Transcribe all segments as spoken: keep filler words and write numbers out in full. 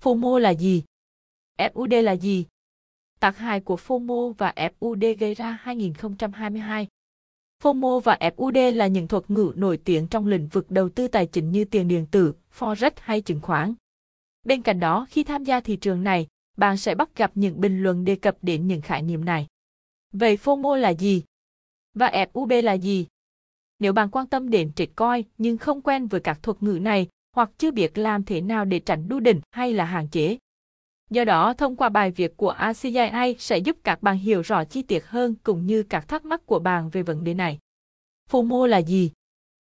FOMO là gì? ép u đê là gì? Tác hại của FOMO và ép u đê gây ra hai nghìn không trăm hai mươi hai. FOMO và ép u đê là những thuật ngữ nổi tiếng trong lĩnh vực đầu tư tài chính như tiền điện tử, Forex hay chứng khoán. Bên cạnh đó, khi tham gia thị trường này, bạn sẽ bắt gặp những bình luận đề cập đến những khái niệm này. Vậy FOMO là gì? Và ép u đê là gì? Nếu bạn quan tâm đến Bitcoin nhưng không quen với các thuật ngữ này hoặc chưa biết làm thế nào để tránh đu đỉnh hay là hạn chế. Do đó, thông qua bài viết của a xê i a sẽ giúp các bạn hiểu rõ chi tiết hơn cũng như các thắc mắc của bạn về vấn đề này. FOMO là gì?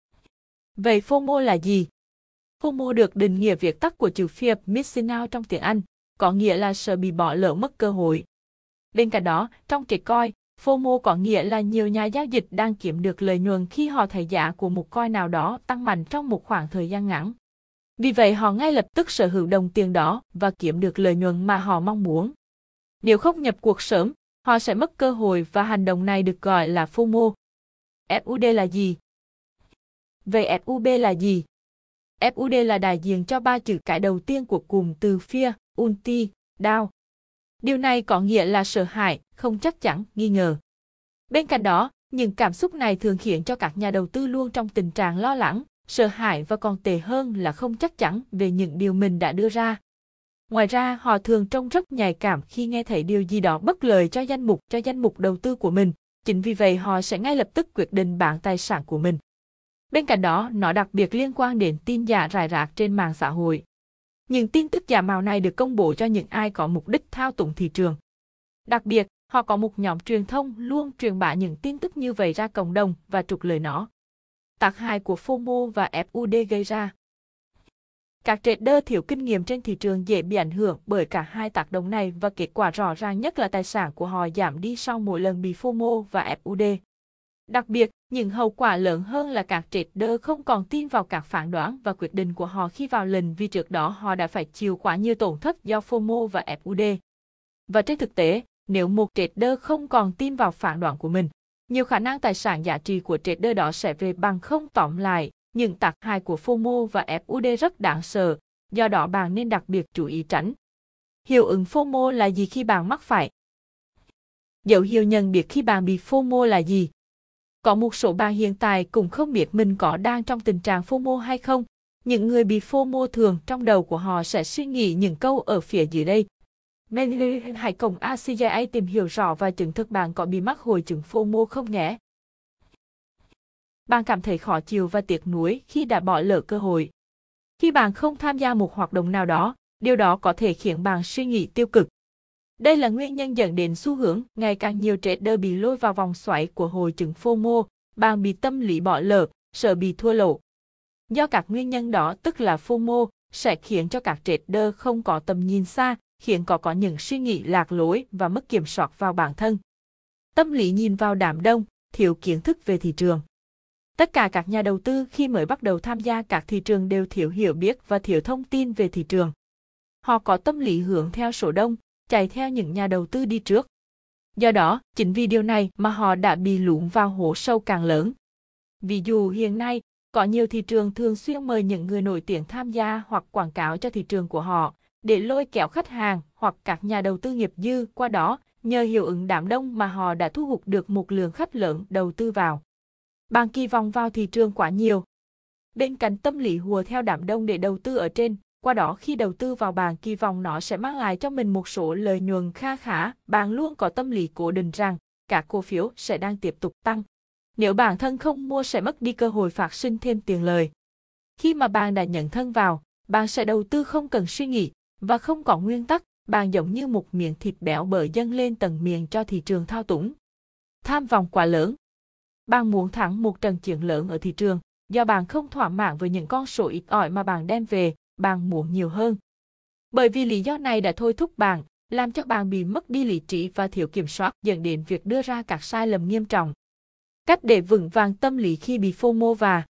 Vậy FOMO là gì? FOMO được định nghĩa viết tắt của chữ Fear of Missing Out trong tiếng Anh, có nghĩa là sợ bị bỏ lỡ mất cơ hội. Bên cạnh đó, trong Bitcoin, FOMO có nghĩa là nhiều nhà giao dịch đang kiếm được lợi nhuận khi họ thấy giá của một coin nào đó tăng mạnh trong một khoảng thời gian ngắn. Vì vậy họ ngay lập tức sở hữu đồng tiền đó và kiếm được lợi nhuận mà họ mong muốn. Nếu không nhập cuộc sớm, họ sẽ mất cơ hội và hành động này được gọi là FOMO. ép u đê là gì? Vậy ép u bê là gì? ép u đê là đại diện cho ba chữ cái đầu tiên của cụm từ Fear, Unti, Doubt. Điều này có nghĩa là sợ hãi, không chắc chắn, nghi ngờ. Bên cạnh đó, những cảm xúc này thường khiến cho các nhà đầu tư luôn trong tình trạng lo lắng, sợ hãi và còn tệ hơn là không chắc chắn về những điều mình đã đưa ra. Ngoài ra, họ thường trông rất nhạy cảm khi nghe thấy điều gì đó bất lợi cho danh mục cho danh mục đầu tư của mình. Chính vì vậy họ sẽ ngay lập tức quyết định bán tài sản của mình. Bên cạnh đó, nó đặc biệt liên quan đến tin giả rải rác trên mạng xã hội. Những tin tức giả mạo này được công bố cho những ai có mục đích thao túng thị trường. Đặc biệt, họ có một nhóm truyền thông luôn truyền bá những tin tức như vậy ra cộng đồng và trục lợi nó. Tác hại của FOMO và ép u đê gây ra. Các trader thiếu kinh nghiệm trên thị trường dễ bị ảnh hưởng bởi cả hai tác động này và kết quả rõ ràng nhất là tài sản của họ giảm đi sau mỗi lần bị FOMO và ép u đê. Đặc biệt, những hậu quả lớn hơn là các trader không còn tin vào các phán đoán và quyết định của họ khi vào lệnh vì trước đó họ đã phải chịu quá nhiều tổn thất do FOMO và ép u đê. Và trên thực tế, nếu một trader không còn tin vào phán đoán của mình, nhiều khả năng tài sản giá trị của trader đó sẽ về bằng không. Tóm lại, những tác hại của FOMO và ép u đê rất đáng sợ, do đó bạn nên đặc biệt chú ý tránh. Hiệu ứng FOMO là gì khi bạn mắc phải? Dấu hiệu nhận biết khi bạn bị FOMO là gì? Có một số bạn hiện tại cũng không biết mình có đang trong tình trạng FOMO hay không. Những người bị FOMO thường trong đầu của họ sẽ suy nghĩ những câu ở phía dưới đây. Nên hãy cùng a xê i a tìm hiểu rõ và chứng thực bạn có bị mắc hội chứng FOMO không nhé. Bạn cảm thấy khó chịu và tiếc nuối khi đã bỏ lỡ cơ hội. Khi bạn không tham gia một hoạt động nào đó, điều đó có thể khiến bạn suy nghĩ tiêu cực. Đây là nguyên nhân dẫn đến xu hướng ngày càng nhiều trader bị lôi vào vòng xoáy của hội chứng FOMO, bạn bị tâm lý bỏ lỡ, sợ bị thua lỗ. Do các nguyên nhân đó tức là FOMO sẽ khiến cho các trader không có tầm nhìn xa, khiến họ có những suy nghĩ lạc lối và mất kiểm soát vào bản thân. Tâm lý nhìn vào đám đông, thiếu kiến thức về thị trường. Tất cả các nhà đầu tư khi mới bắt đầu tham gia các thị trường đều thiếu hiểu biết và thiếu thông tin về thị trường. Họ có tâm lý hướng theo số đông, chạy theo những nhà đầu tư đi trước. Do đó, chính vì điều này mà họ đã bị lún vào hố sâu càng lớn. Ví dụ hiện nay, có nhiều thị trường thường xuyên mời những người nổi tiếng tham gia hoặc quảng cáo cho thị trường của họ, để lôi kéo khách hàng hoặc các nhà đầu tư nghiệp dư, qua đó, nhờ hiệu ứng đám đông mà họ đã thu hút được một lượng khách lớn đầu tư vào. Bạn kỳ vọng vào thị trường quá nhiều. Bên cạnh tâm lý hùa theo đám đông để đầu tư ở trên, qua đó khi đầu tư vào bạn kỳ vọng nó sẽ mang lại cho mình một số lợi nhuận kha khá, bạn luôn có tâm lý cố định rằng các cổ phiếu sẽ đang tiếp tục tăng. Nếu bản thân không mua sẽ mất đi cơ hội phát sinh thêm tiền lời. Khi mà bạn đã nhận thân vào, bạn sẽ đầu tư không cần suy nghĩ và không có nguyên tắc, bạn giống như một miếng thịt béo bở dâng lên tầng miệng cho thị trường thao túng. Tham vọng quá lớn. Bạn muốn thắng một trận chiến lớn ở thị trường, do bạn không thỏa mãn với những con số ít ỏi mà bạn đem về, bạn muốn nhiều hơn. Bởi vì lý do này đã thôi thúc bạn, làm cho bạn bị mất đi lý trí và thiếu kiểm soát, dẫn đến việc đưa ra các sai lầm nghiêm trọng. Cách để vững vàng tâm lý khi bị FOMO và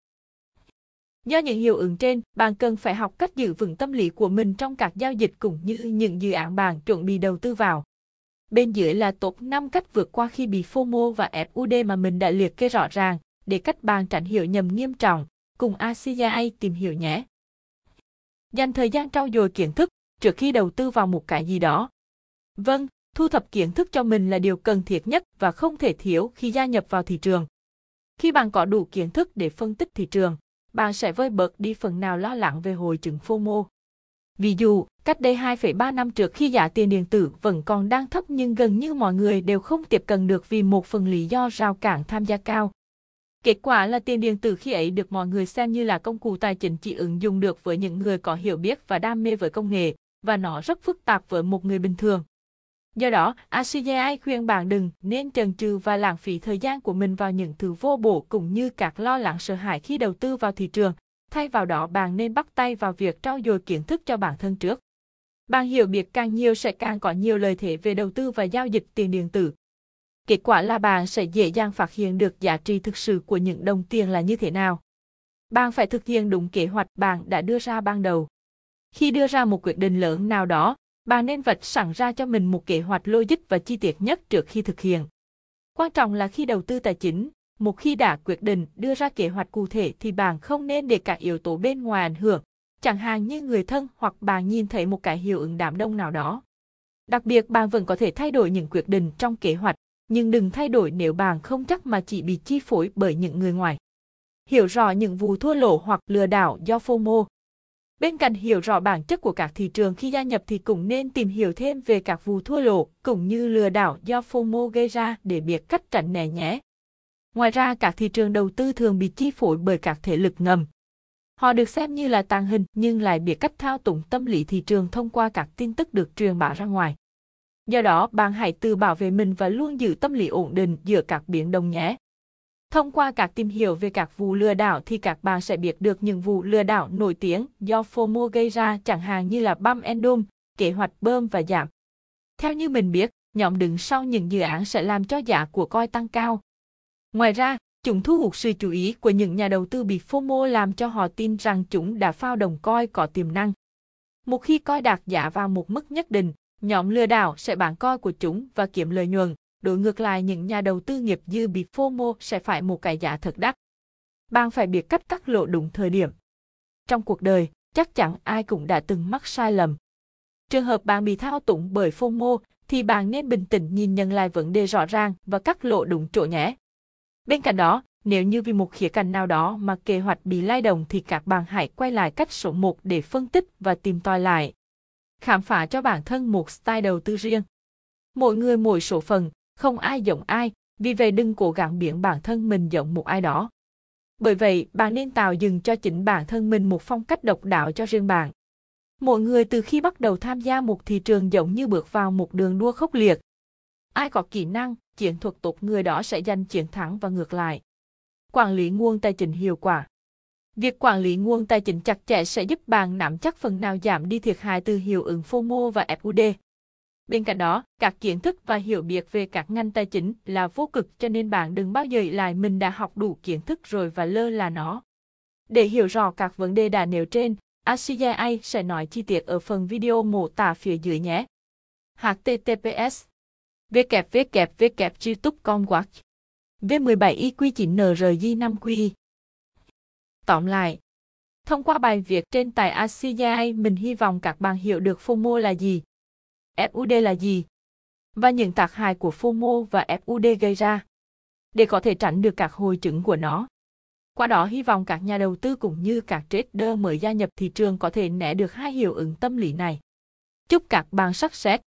do những hiệu ứng trên, bạn cần phải học cách giữ vững tâm lý của mình trong các giao dịch cũng như những dự án bạn chuẩn bị đầu tư vào. Bên dưới là top năm cách vượt qua khi bị FOMO và ép u đê mà mình đã liệt kê rõ ràng, để cách bạn tránh hiểu nhầm nghiêm trọng, cùng a xê i a tìm hiểu nhé. Dành thời gian trau dồi kiến thức, trước khi đầu tư vào một cái gì đó. Vâng, thu thập kiến thức cho mình là điều cần thiết nhất và không thể thiếu khi gia nhập vào thị trường. Khi bạn có đủ kiến thức để phân tích thị trường, bạn sẽ vơi bớt đi phần nào lo lắng về hội chứng FOMO. Ví dụ, cách đây hai phẩy ba năm trước khi giá tiền điện tử vẫn còn đang thấp nhưng gần như mọi người đều không tiếp cận được vì một phần lý do rào cản tham gia cao. Kết quả là tiền điện tử khi ấy được mọi người xem như là công cụ tài chính chỉ ứng dụng được với những người có hiểu biết và đam mê với công nghệ, và nó rất phức tạp với một người bình thường. Do đó, a xê gi i khuyên bạn đừng nên chần chừ và lãng phí thời gian của mình vào những thứ vô bổ cũng như các lo lắng sợ hãi khi đầu tư vào thị trường. Thay vào đó, bạn nên bắt tay vào việc trau dồi kiến thức cho bản thân trước. Bạn hiểu biết càng nhiều sẽ càng có nhiều lợi thế về đầu tư và giao dịch tiền điện tử. Kết quả là bạn sẽ dễ dàng phát hiện được giá trị thực sự của những đồng tiền là như thế nào. Bạn phải thực hiện đúng kế hoạch bạn đã đưa ra ban đầu. Khi đưa ra một quyết định lớn nào đó, bạn nên vạch sẵn ra cho mình một kế hoạch logic và chi tiết nhất trước khi thực hiện. Quan trọng là khi đầu tư tài chính, một khi đã quyết định đưa ra kế hoạch cụ thể thì bạn không nên để các yếu tố bên ngoài ảnh hưởng, chẳng hạn như người thân hoặc bạn nhìn thấy một cái hiệu ứng đám đông nào đó. Đặc biệt, bạn vẫn có thể thay đổi những quyết định trong kế hoạch, nhưng đừng thay đổi nếu bạn không chắc mà chỉ bị chi phối bởi những người ngoài. Hiểu rõ những vụ thua lỗ hoặc lừa đảo do FOMO. Bên cạnh hiểu rõ bản chất của các thị trường khi gia nhập thì cũng nên tìm hiểu thêm về các vụ thua lỗ cũng như lừa đảo do FOMO gây ra để biết cách tránh né nhé. Ngoài ra, các thị trường đầu tư thường bị chi phối bởi các thế lực ngầm. Họ được xem như là tàng hình nhưng lại biết cách thao túng tâm lý thị trường thông qua các tin tức được truyền bá ra ngoài. Do đó, bạn hãy tự bảo vệ mình và luôn giữ tâm lý ổn định giữa các biến động nhé. Thông qua các tìm hiểu về các vụ lừa đảo thì các bạn sẽ biết được những vụ lừa đảo nổi tiếng do FOMO gây ra, chẳng hạn như là Pump and Dump, kế hoạch bơm và giảm. Theo như mình biết, nhóm đứng sau những dự án sẽ làm cho giá của coin tăng cao. Ngoài ra, chúng thu hút sự chú ý của những nhà đầu tư bị FOMO làm cho họ tin rằng chúng đã phao đồng coin có tiềm năng. Một khi coin đạt giá vào một mức nhất định, nhóm lừa đảo sẽ bán coin của chúng và kiếm lợi nhuận. Đối ngược lại, những nhà đầu tư nghiệp dư bị FOMO sẽ phải một cái giá thật đắt. Bạn phải biết cách cắt lỗ đúng thời điểm. Trong cuộc đời, chắc chắn ai cũng đã từng mắc sai lầm. Trường hợp bạn bị thao túng bởi FOMO thì bạn nên bình tĩnh nhìn nhận lại vấn đề rõ ràng và cắt lỗ đúng chỗ nhé. Bên cạnh đó, nếu như vì một khía cạnh nào đó mà kế hoạch bị lay động thì các bạn hãy quay lại cách số một để phân tích và tìm tòi lại. Khám phá cho bản thân một style đầu tư riêng. Mỗi người mỗi số phận, không ai giống ai, vì vậy đừng cố gắng biến bản thân mình giống một ai đó. Bởi vậy, bạn nên tạo dựng cho chính bản thân mình một phong cách độc đáo cho riêng bạn. Mỗi người từ khi bắt đầu tham gia một thị trường giống như bước vào một đường đua khốc liệt. Ai có kỹ năng, chiến thuật tốt người đó sẽ giành chiến thắng và ngược lại. Quản lý nguồn tài chính hiệu quả. Việc quản lý nguồn tài chính chặt chẽ sẽ giúp bạn nắm chắc phần nào giảm đi thiệt hại từ hiệu ứng FOMO và ép u đê. Bên cạnh đó, các kiến thức và hiểu biết về các ngành tài chính là vô cực, cho nên bạn đừng bao giờ nghĩ lại mình đã học đủ kiến thức rồi và lơ là nó. Để hiểu rõ các vấn đề đã nêu trên, a xê gi i sẽ nói chi tiết ở phần video mô tả phía dưới nhé. h t t p s www youtube chấm com watch v mười bảy i q chín n r j năm q. Tóm lại, thông qua bài viết trên tại a xê gi i, mình hy vọng các bạn hiểu được FOMO là gì, ép u đê là gì, và những tác hại của FOMO và ép u đê gây ra, để có thể tránh được các hội chứng của nó. Qua đó, hy vọng các nhà đầu tư cũng như các trader mới gia nhập thị trường có thể né được hai hiệu ứng tâm lý này. Chúc các bạn success!